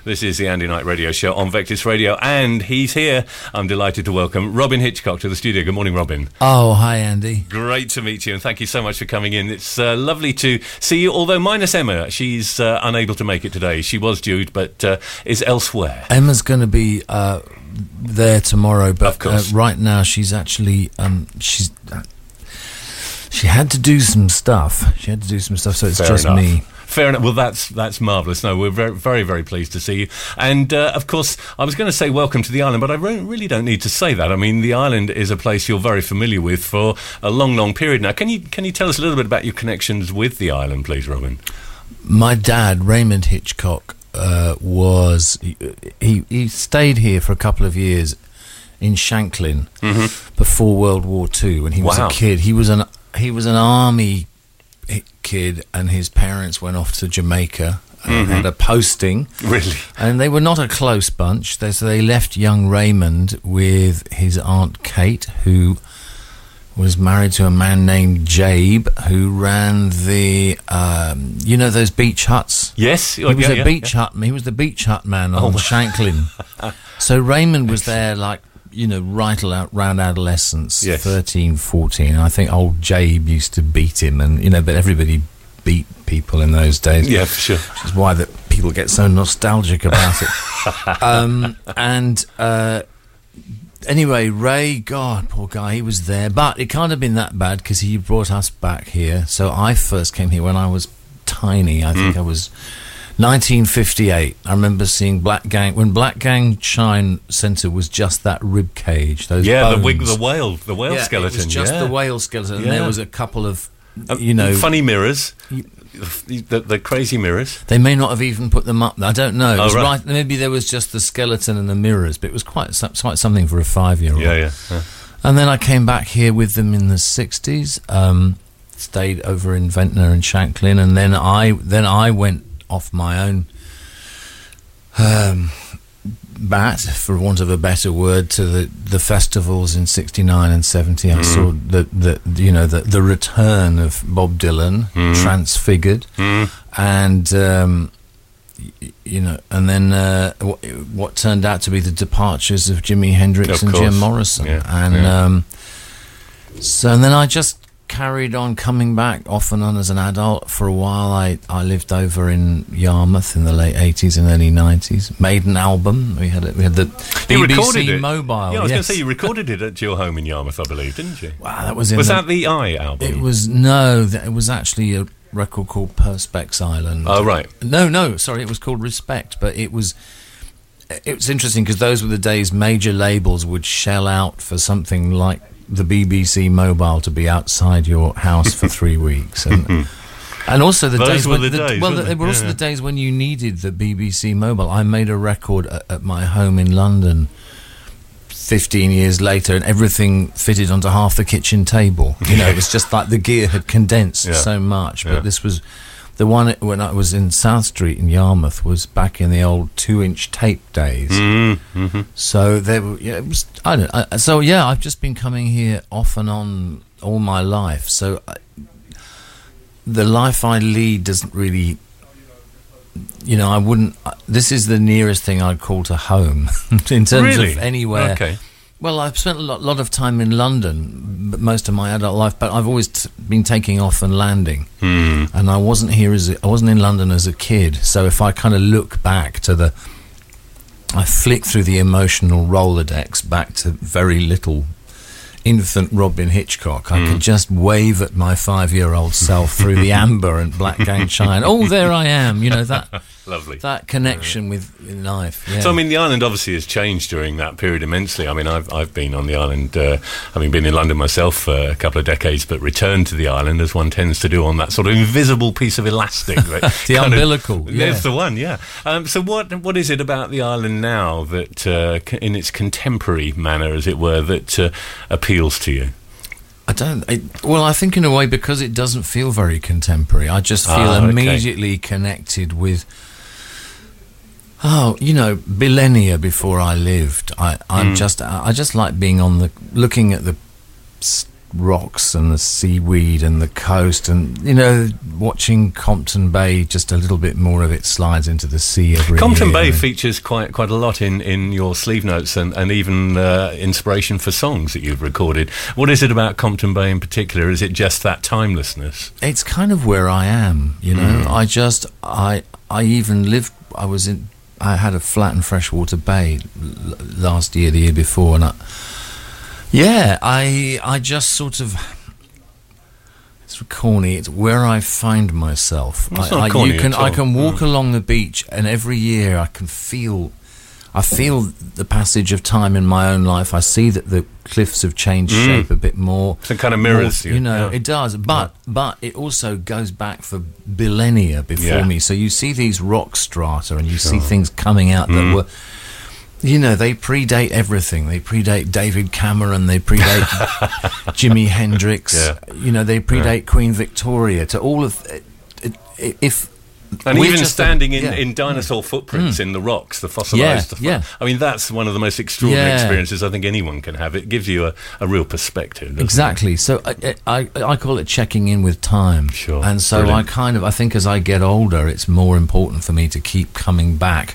This is the Andy Knight Radio Show on Vectis Radio, and he's here. I'm delighted to welcome Robin Hitchcock to the studio. Good morning, Robin. Oh, hi, Andy. Great to meet you, and thank you so much for coming in. It's lovely to see you, although minus Emma. She's unable to make it today. She was due, but is elsewhere. Emma's going to be there tomorrow, but of course. Right now she's actually... she had to do some stuff. So it's Fair just enough. me. Fair enough. Well, that's marvellous. No, we're very, very, very pleased to see you. And, of course, I was going to say welcome to the island, but I really don't need to say that. I mean, the island is a place you're very familiar with for a long, long period now. Can you tell us a little bit about your connections with the island, please, Robin? My dad, Raymond Hitchcock, he stayed here for a couple of years in Shanklin before World War II when he was a kid. He was an army kid, and his parents went off to Jamaica and had a posting. Really? And they were not a close bunch. So they left young Raymond with his Aunt Kate, who was married to a man named Jabe, who ran the, those beach huts? Yes. He was a beach hut. He was the beach hut man on Shanklin. So Raymond was there, right around adolescence, yes. 13, 14. And I think old Jabe used to beat him, and but everybody beat people in those days. Yeah, for sure. Which is why that people get so nostalgic about it. Anyway, Ray, God, poor guy, he was there. But it can't have been that bad because he brought us back here. So I first came here when I was tiny. I think I was 1958. I remember seeing Black Gang, when Black Gang Shine Centre was just that rib cage. Those bones. the whale skeleton. It was just the whale skeleton. Yeah. And there was a couple of, funny mirrors. The crazy mirrors. They may not have even put them up. I don't know. It was right. Maybe there was just the skeleton and the mirrors, but it was quite something for a 5-year-old. Yeah. And then I came back here with them in the 60s. Stayed over in Ventnor and Shanklin, and then I went off my own bat, for want of a better word, to the festivals in 69 and 70. I saw the return of Bob Dylan, Transfigured, and and then what turned out to be the departures of Jimi Hendrix and Jim Morrison, and then I just carried on coming back off and on as an adult. For a while I lived over in Yarmouth in the late 80s and early 90s. Made an album. We had the BBC Mobile. Yeah, I was going to say, you recorded it at your home in Yarmouth, I believe, didn't you? Wow, that was that the I album? It was actually a record called Perspex Island. Oh, right. No, sorry, it was called Respect, but it was interesting because those were the days major labels would shell out for something like the BBC Mobile to be outside your house for 3 weeks, and also the days when the days when you needed the BBC Mobile. I made a record at my home in London 15 years later, and everything fitted onto half the kitchen table. It was just like the gear had condensed so much. But this was the one when I was in South Street in Yarmouth, was back in the old 2-inch tape days. So there were, it was. I've just been coming here off and on all my life. So the life I lead doesn't really. I wouldn't. This is the nearest thing I'd call to home in terms of anywhere. Okay. Well, I've spent a lot of time in London, most of my adult life, but I've always been taking off and landing. And I wasn't in London as a kid. So if I kind of look back to I flick through the emotional Rolodex back to very little infant Robin Hitchcock. I could just wave at my 5-year-old self through the amber and Black Gang Shine. Oh, there I am. That lovely. That connection with life. Yeah. So, I mean, the island obviously has changed during that period immensely. I mean, I've been on the island, having been in London myself for a couple of decades, but returned to the island as one tends to do on that sort of invisible piece of elastic. The umbilical. That's the one, yeah. So what is it about the island now that, in its contemporary manner, as it were, that appeals to you? I think in a way because it doesn't feel very contemporary. I just feel immediately connected with millennia before I lived. I just like being looking at the rocks and the seaweed and the coast, and watching Compton Bay, just a little bit more of it slides into the sea every Compton year. Bay features quite a lot in your sleeve notes and even inspiration for songs that you've recorded. What is it about Compton Bay in particular? Is it just that timelessness? It's kind of where I am, I even lived. I had a flat in Freshwater Bay last year, the year before, and I just sort of, it's corny, it's where I find myself. It's not corny at all. I can walk along the beach, and every year I feel the passage of time in my own life. I see that the cliffs have changed shape a bit more. So it kind of mirrors you. It does. But it also goes back for millennia before me. So you see these rock strata, and you see things coming out that were, they predate everything. They predate David Cameron. They predate Jimi Hendrix. They predate Queen Victoria. To all of if. And even standing in dinosaur footprints in the rocks, the fossilised. I mean, that's one of the most extraordinary experiences I think anyone can have. It gives you a real perspective. Exactly. It? So I call it checking in with time. Sure. And so brilliant. I think as I get older, it's more important for me to keep coming back.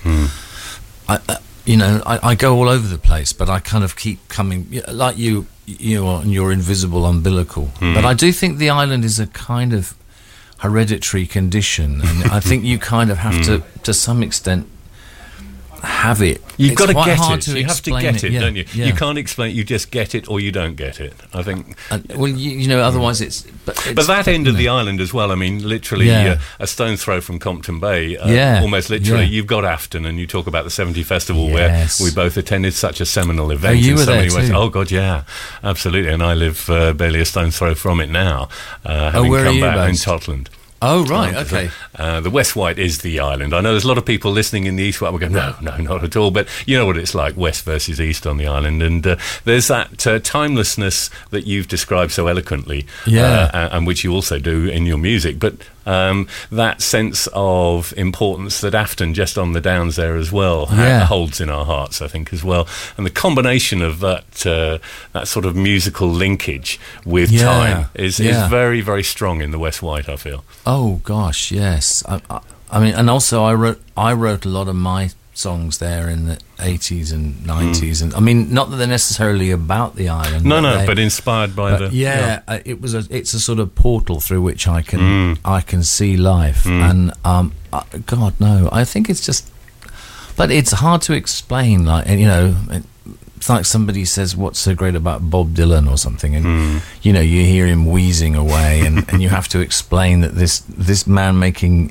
I go all over the place, but I kind of keep coming, like you and your invisible umbilical. But I do think the island is a kind of hereditary condition, and I think you kind of have to some extent have it. You've got to get it. You have to get it, don't you? You can't explain it. You just get it, or you don't get it. I think. Otherwise it's. But that end of the island as well. I mean, literally a stone's throw from Compton Bay. Almost literally, you've got Afton, and you talk about the 70 Festival where we both attended such a seminal event. You were there too. Oh God, yeah, absolutely. And I live barely a stone's throw from it now. Having where come are you back based? in Totland. Oh, right, okay. The West White is the island. I know there's a lot of people listening in the East White will go, no, not at all. But you know what it's like, West versus East on the island. And there's that timelessness that you've described so eloquently, and which you also do in your music. But that sense of importance that Afton, just on the Downs there as well, holds in our hearts, I think, as well. And the combination of that sort of musical linkage with time is very, very strong in the West White, I feel. Oh gosh, yes. I mean, and also I wrote a lot of my songs there in the 80s and 90s, and I mean, not that they're necessarily about the island. But inspired by it's a sort of portal through which I can see life, and God, no, I think it's just, but it's hard to explain. Like, it's like somebody says, "What's so great about Bob Dylan?" or something, and you hear him wheezing away, and you have to explain that this man making,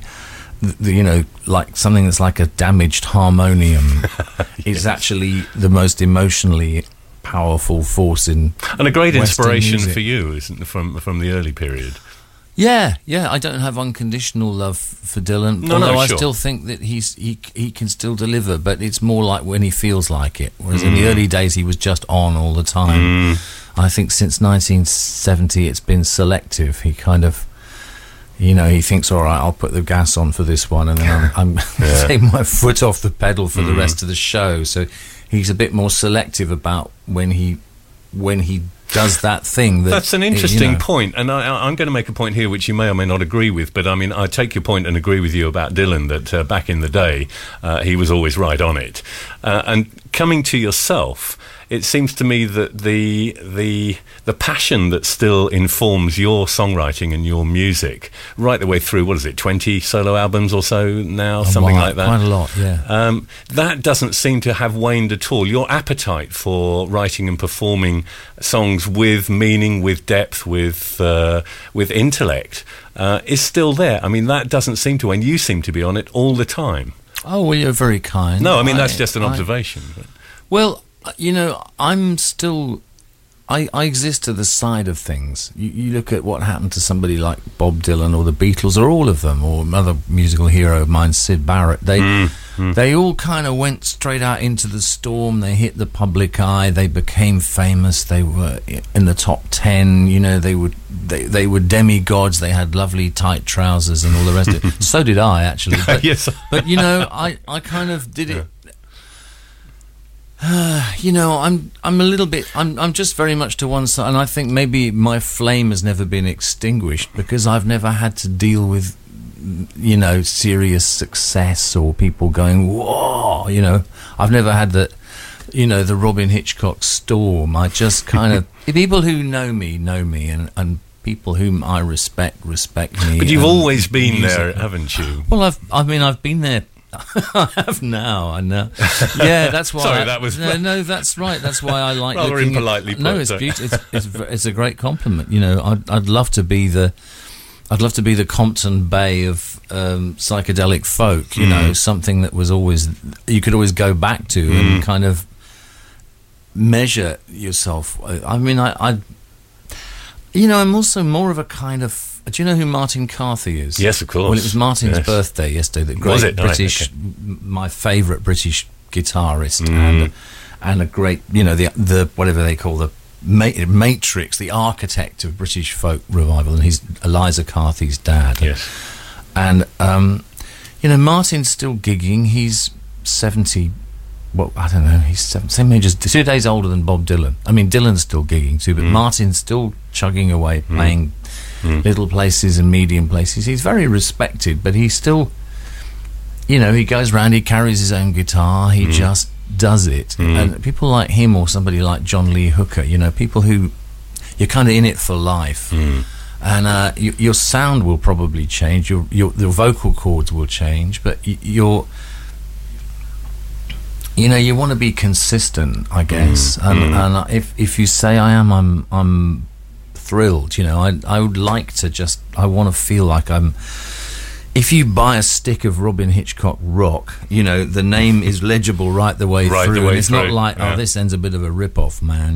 like something that's like a damaged harmonium is actually the most emotionally powerful force in and a great Western inspiration music. for you, isn't it, from the early period? Yeah, I don't have unconditional love for Dylan, although I still think that he can still deliver, but it's more like when he feels like it, whereas in the early days he was just on all the time. I think since 1970 it's been selective. He kind of, he thinks, all right, I'll put the gas on for this one, and then I'm taking my foot off the pedal for the rest of the show. So he's a bit more selective about when he does that thing. That's an interesting point, and I'm going to make a point here which you may or may not agree with, but I mean, I take your point and agree with you about Dylan, that back in the day he was always right on it. And coming to yourself, it seems to me that the passion that still informs your songwriting and your music right the way through, 20 solo albums or so now, something like that? Quite a lot, yeah. That doesn't seem to have waned at all. Your appetite for writing and performing songs with meaning, with depth, with intellect is still there. I mean, that doesn't seem to wane. You seem to be on it all the time. Oh, well, you're very kind. No, I mean, that's just an observation. Well, I'm still... I exist to the side of things. You look at what happened to somebody like Bob Dylan or the Beatles or all of them, or another musical hero of mine, Syd Barrett. They all kind of went straight out into the storm. They hit the public eye. They became famous. They were in the top 10. They were demigods. They had lovely tight trousers and all the rest of it. So did I, actually. But, yes. But I kind of did it. I'm a little bit. I'm just very much to one side, and I think maybe my flame has never been extinguished because I've never had to deal with, serious success or people going, whoa. I've never had the Robin Hitchcock storm. I just kind of people who know me, and people whom I respect me. But you've always been there, haven't you? Well, I've been there. I have now. I know. Yeah, that's why. Sorry, that was no. That's right. That's why I like. Rather looking impolitely. No, it's beautiful. It's a great compliment. I'd love to be the Compton Bay of psychedelic folk. Something that was always you could always go back to and kind of measure yourself. I mean, I'm also more of a kind of. Do you know who Martin Carthy is? Yes, of course. Well, it was Martin's birthday yesterday. The great British, my favourite British guitarist, and a great, the whatever they call the Matrix, the architect of British folk revival, and he's Eliza Carthy's dad. Yes. And Martin's still gigging. He's 70. Well, I don't know. He's same age as 2 days older than Bob Dylan. I mean, Dylan's still gigging too, but Martin's still chugging away, playing little places and medium places. He's very respected, but he's still, he goes round, he carries his own guitar, he just does it. And people like him or somebody like John Lee Hooker, people who you're kind of in it for life. And your sound will probably change, your vocal cords will change, but you want to be consistent, I guess. And if you say I am, I'm thrilled. I would like to I want to feel like I'm. If you buy a stick of Robin Hitchcock rock, the name is legible right the way through. It's not like, this end's a bit of a rip-off, man.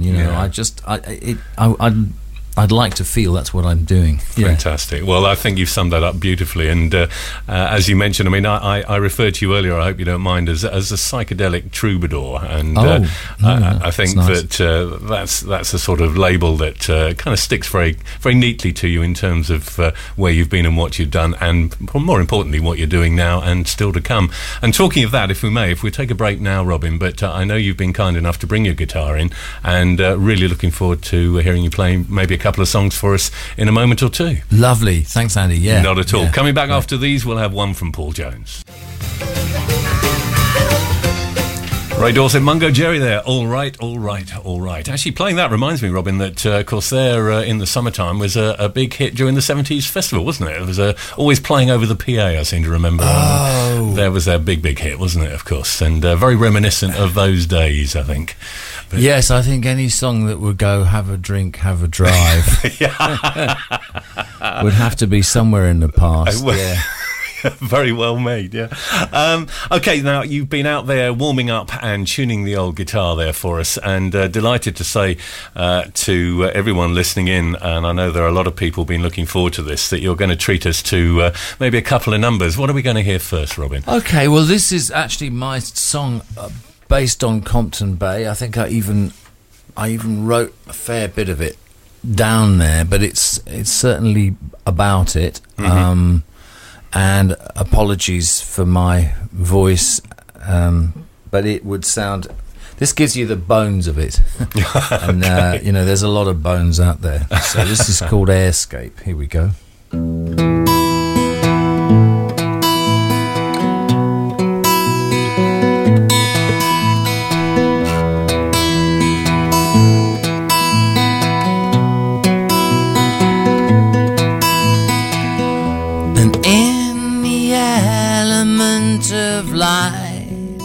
I'd like to feel that's what I'm doing. Fantastic. Well, I think you've summed that up beautifully. And as you mentioned, I mean, I referred to you earlier, I hope you don't mind, as a psychedelic troubadour. And I think nice. That's a sort of label that kind of sticks very, very neatly to you in terms of where you've been and what you've done, and more importantly, what you're doing now and still to come. And talking of that, if we take a break now, Robin, but I know you've been kind enough to bring your guitar in, and really looking forward to hearing you play maybe a couple of songs for us in a moment or two. Lovely. Thanks, Andy. Yeah. Not at all. Yeah. Coming back after these, we'll have one from Paul Jones. Ray Dorset, Mungo Jerry there. All right. Actually, playing that reminds me, Robin, that, of course, there in the summertime was a big hit during the 70s festival, wasn't it? It was always playing over the PA, I seem to remember. Oh. There was their big hit, wasn't it, of course? And very reminiscent of those days, I think. But yes, I think any song that would go have a drink, have a drive would have to be somewhere in the past. Yeah. Very well made, yeah. Okay, now you've been out there warming up and tuning the old guitar there for us, and delighted to say to everyone listening in, and I know there are a lot of people been looking forward to this, that you're going to treat us to maybe a couple of numbers. What are we going to hear first, Robin? Okay, well, this is actually my song based on Compton Bay. I think I even wrote a fair bit of it down there, but it's certainly about it. Mm-hmm. And apologies for my voice, but it would sound. This gives you the bones of it, and there's a lot of bones out there. So this is called Airscape. Here we go. Of light,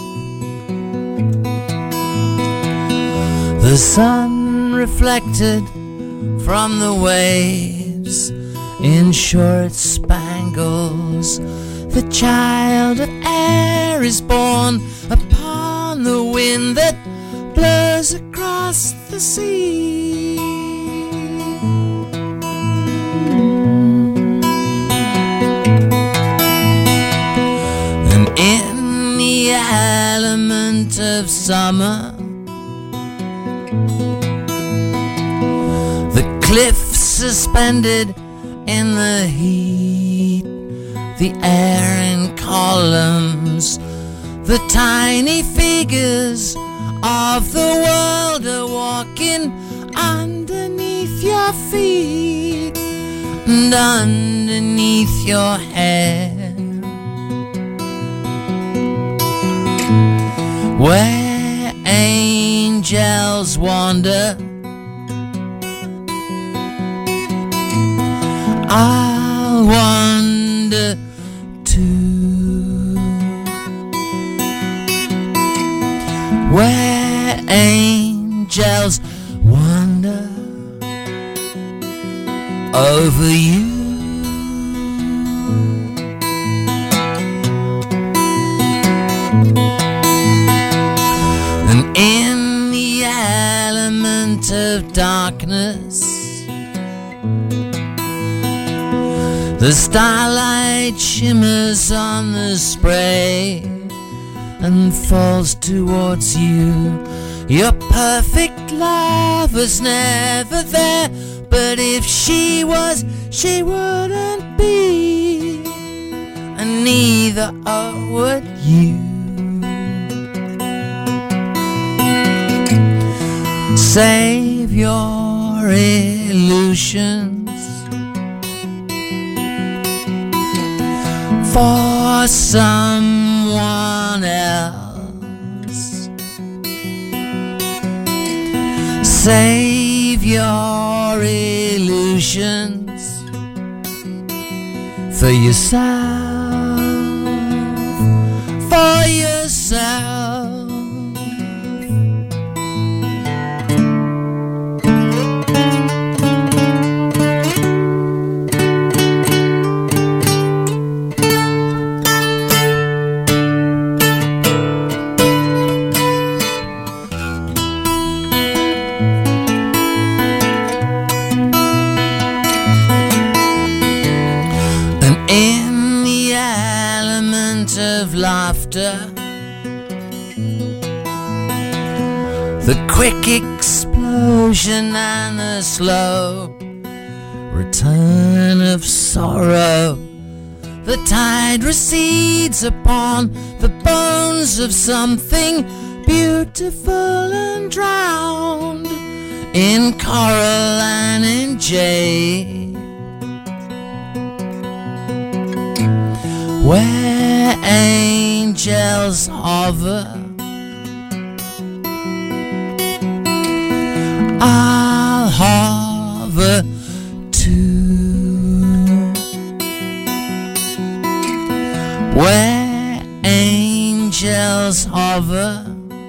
the sun reflected from the waves in short spangles, the child of air is born upon the wind that blows across the sea. In the element of summer, the cliffs suspended in the heat, the air in columns, the tiny figures of the world are walking underneath your feet and underneath your hair. Where angels wander, I'll wander too. Where angels wander over you. And in the element of darkness, the starlight shimmers on the spray and falls towards you. Your perfect love was never there, but if she was, she wouldn't be, and neither would you. Save your illusions for someone else. Save your illusions for yourself, for yourself. The quick explosion and the slow return of sorrow. The tide recedes upon the bones of something beautiful and drowned in coral and in jade. Where angels hover, I'll hover too. Where angels hover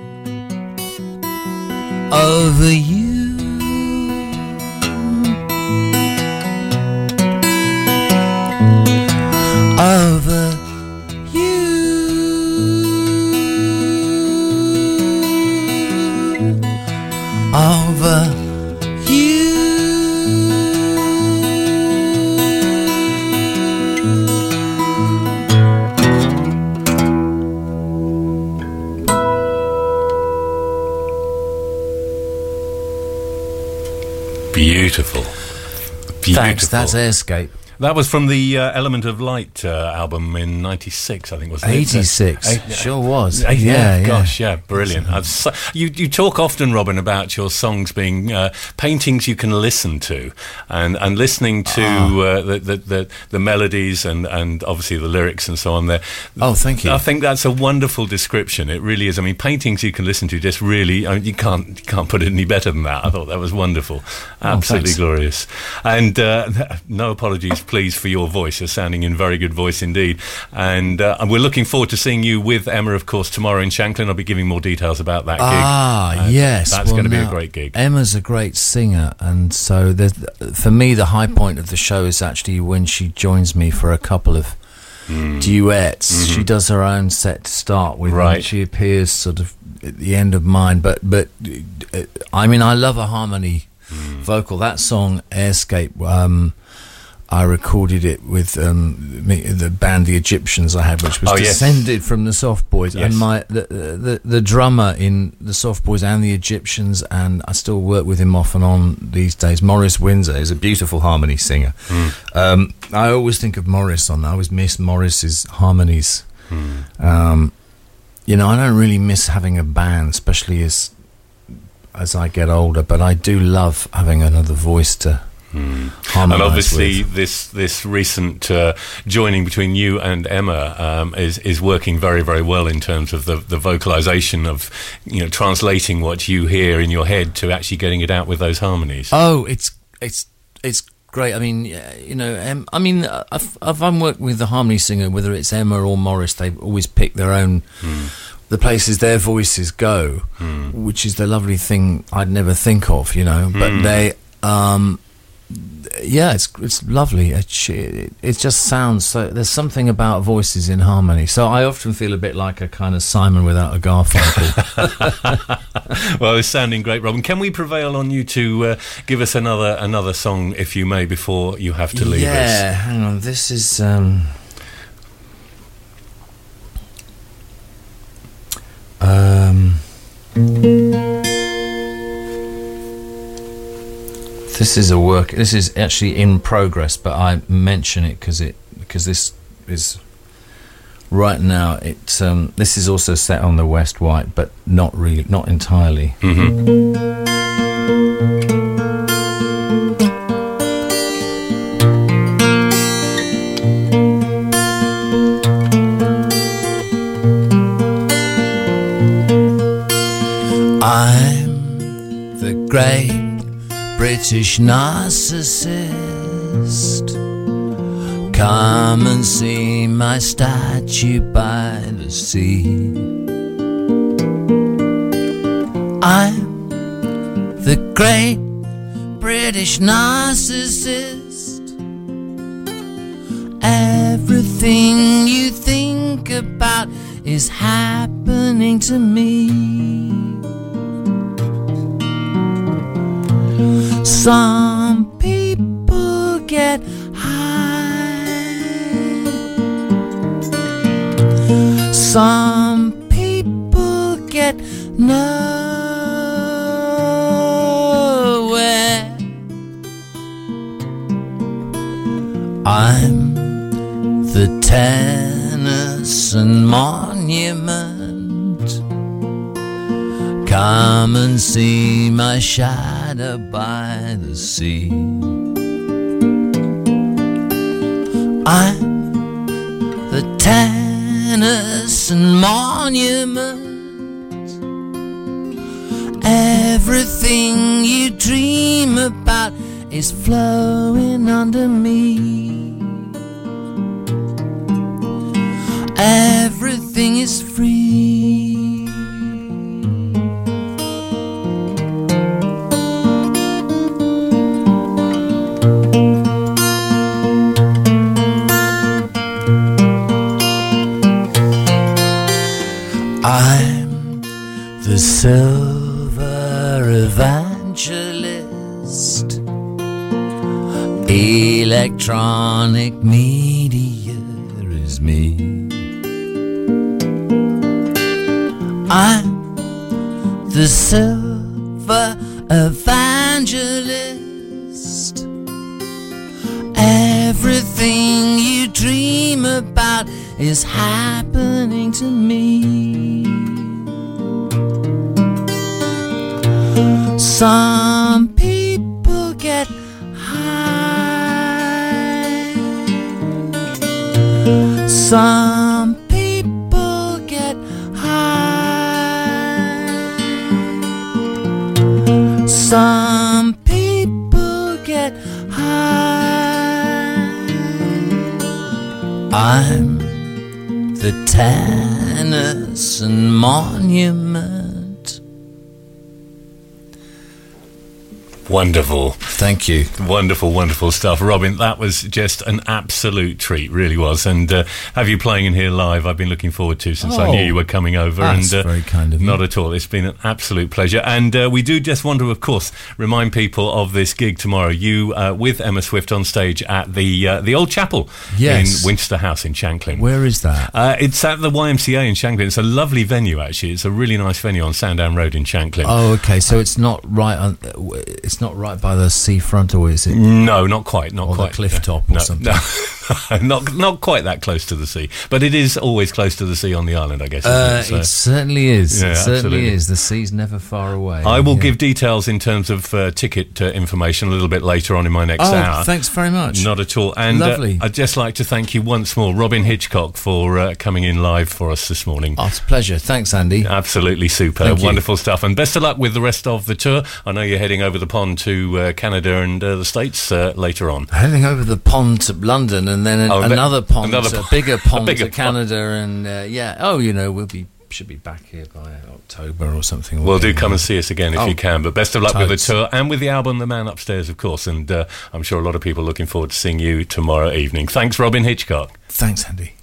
over you. Over you. Over you. Beautiful. Thanks, that's Airscape. That was from the Element of Light album in '96, I think, wasn't it? 86, sure was. Gosh, brilliant. You talk often, Robin, about your songs being paintings you can listen to, and listening to the melodies and obviously the lyrics and so on there. Oh, thank you. I think that's a wonderful description. It really is. I mean, paintings you can listen to, just really, I mean, you can't put it any better than that. I thought that was wonderful. Absolutely glorious. And no apologies, please, for your voice. You're sounding in very good voice indeed. And we're looking forward to seeing you with Emma, of course, tomorrow in Shanklin. I'll be giving more details about that gig. Yes. That's going to be a great gig. Emma's a great singer, and so for me, the high point of the show is actually when she joins me for a couple of duets. Mm-hmm. She does her own set to start with, and she appears sort of at the end of mine. But I mean, I love a harmony vocal. That song, Airscape, I recorded it with the band The Egyptians I had, which was descended from the Soft Boys, and the drummer in the Soft Boys and the Egyptians, and I still work with him off and on these days. Maurice Windsor is a beautiful harmony singer. I always think of Maurice on that. I always miss Maurice's harmonies. I don't really miss having a band, especially as I get older. But I do love having another voice to harmonise And obviously, with. this recent joining between you and Emma is working very, very well in terms of the vocalisation of translating what you hear in your head to actually getting it out with those harmonies. Oh, it's great. I mean, I've worked with the harmony singer, whether it's Emma or Maurice. They always pick their own the places their voices go, which is the lovely thing I'd never think of, But they, it's lovely. It just sounds so. There's something about voices in harmony. So I often feel a bit like a kind of Simon without a Garfunkel. Well, it's sounding great, Robin. Can we prevail on you to give us another song, if you may, before you have to leave us? Yeah, hang on. This is. This is a work. This is actually in progress, but I mention it because this is right now. This is also set on the West White, but not entirely. I'm the great British narcissist. Come and see my statue by the sea. I'm the great British narcissist. Everything you think about is happening to me. Some people get high. Some people get nowhere. I'm the Tennyson monument. Come and see my shadow by the sea. I'm the Tennyson monument. Everything you dream about is flowing under me. Everything is free. I'm the silver evangelist. Electronic media is me. I'm the silver evangelist. Everything you dream about is happening to me. Some people get high. Some people get high. Some people get high. I'm the Tennyson monument. Wonderful. Thank you. Wonderful, wonderful stuff. Robin, that was just an absolute treat, really was. And have you playing in here live, I've been looking forward to since I knew you were coming over. That's very kind of you. Not at all. It's been an absolute pleasure. And we do just want to, of course, remind people of this gig tomorrow. You with Emma Swift on stage at the Old Chapel in Winchester House in Shanklin. Where is that? It's at the YMCA in Shanklin. It's a lovely venue, actually. It's a really nice venue on Sandown Road in Shanklin. Oh, okay. So it's not right on. It's not right by the seafront, or is it? No, not quite. Not or quite. The cliff top or something. No. Not quite that close to the sea, but it is always close to the sea on the island, I guess. Isn't it? It certainly is. Yeah, it certainly absolutely. is. The sea's never far away. I will give details in terms of ticket information a little bit later on in my next hour. Thanks very much. Not at all. And Lovely. I'd just like to thank you once more, Robin Hitchcock, for coming in live for us this morning. Oh, it's a pleasure. Thanks, Andy. Absolutely superb. Thank you. Wonderful stuff. And best of luck with the rest of the tour. I know you're heading over the pond to Canada and the States later on. Heading over the pond to London, and then another pond, a bigger pond to Canada, and should be back here by October or something. Well, do come and see us again if you can. But best of luck with the totes. tour and with the album The Man Upstairs, of course. And I'm sure a lot of people are looking forward to seeing you tomorrow evening. Thanks, Robin Hitchcock. Thanks, Andy.